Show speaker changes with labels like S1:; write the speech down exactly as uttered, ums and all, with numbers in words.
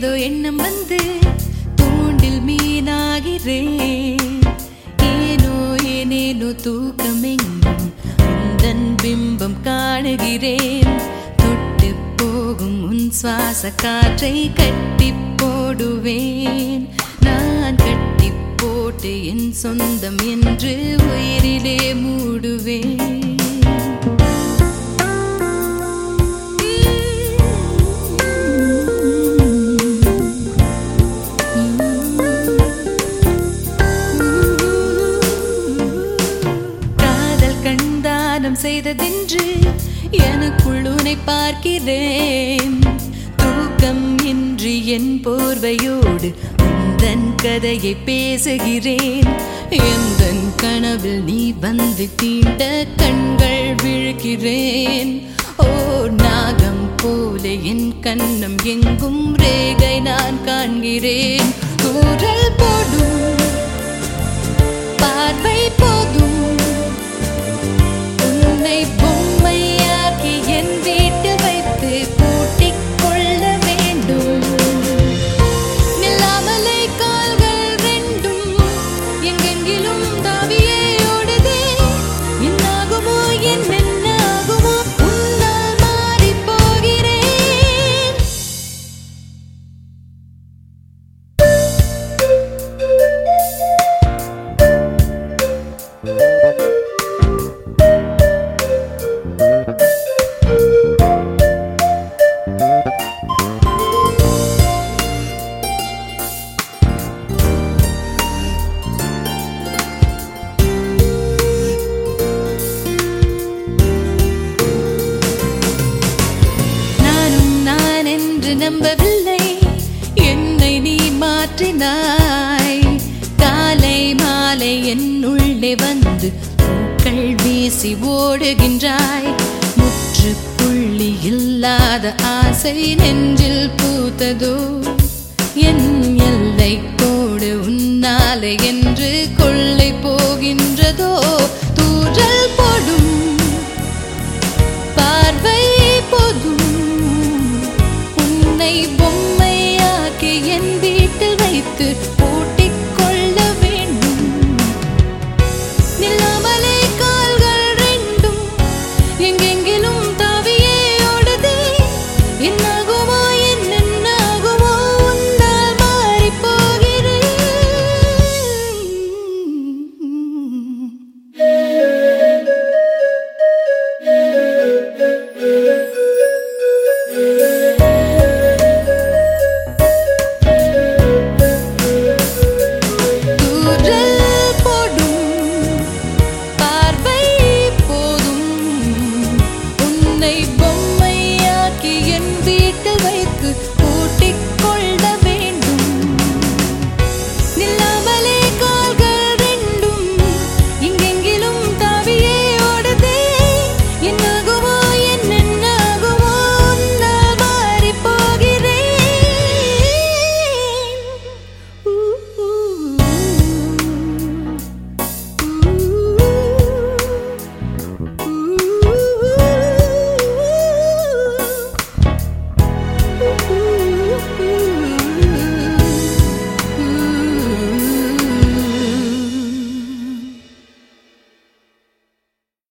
S1: ஏதோ எண்ணம் வந்து தூண்டில் மீனாகிறேன். ஏனோ ஏனேனோ தூக்கமெங்கும் உந்தன் பிம்பம் காணுகிறேன். தொட்டு போகும் உன் சுவாச காற்றை கட்டி போடுவேன். நான் கட்டி போட்டு என் சொந்தம் என்று உயிரிலே மூடுவேன். செய்ததென்று எனக்குள் உன்னை பார்க்கிறேன். தூக்கம் இன்றி என் போர்வையோடு உந்தன் கதையை பேசுகிறேன். எந்தன் கனவில் நீ வந்து தீண்ட கண்கள் விழுகிறேன். ஓர் நாகம் போல என் கண்ணம் எங்கும் ரேகை நான் காண்கிறேன். கூறல் போடும் பார்வை போதும் பொம்மையாக்கி என் வீட்டில் வைத்து பூட்டிக் கொள்ள வேண்டும். நில்லாமலே கால்கள் ரெண்டும் எங்கெங்கிலும் தாவியே ஓடுதே. என்னாகுமோ என்னென்னாகுமோ உன்னால் மாறி போகிறேன். நம்பவில்லை என்னை நீ மாற்றினாய். காலை மாலை என் உள்ளே வந்து பூக்கள் வீசி ஓடுகின்றாய். முற்றுப்புள்ளி இல்லாத ஆசை நெஞ்சில் பூத்ததோ. என் எல்லை கோடு உன்னாலே என்று கொள்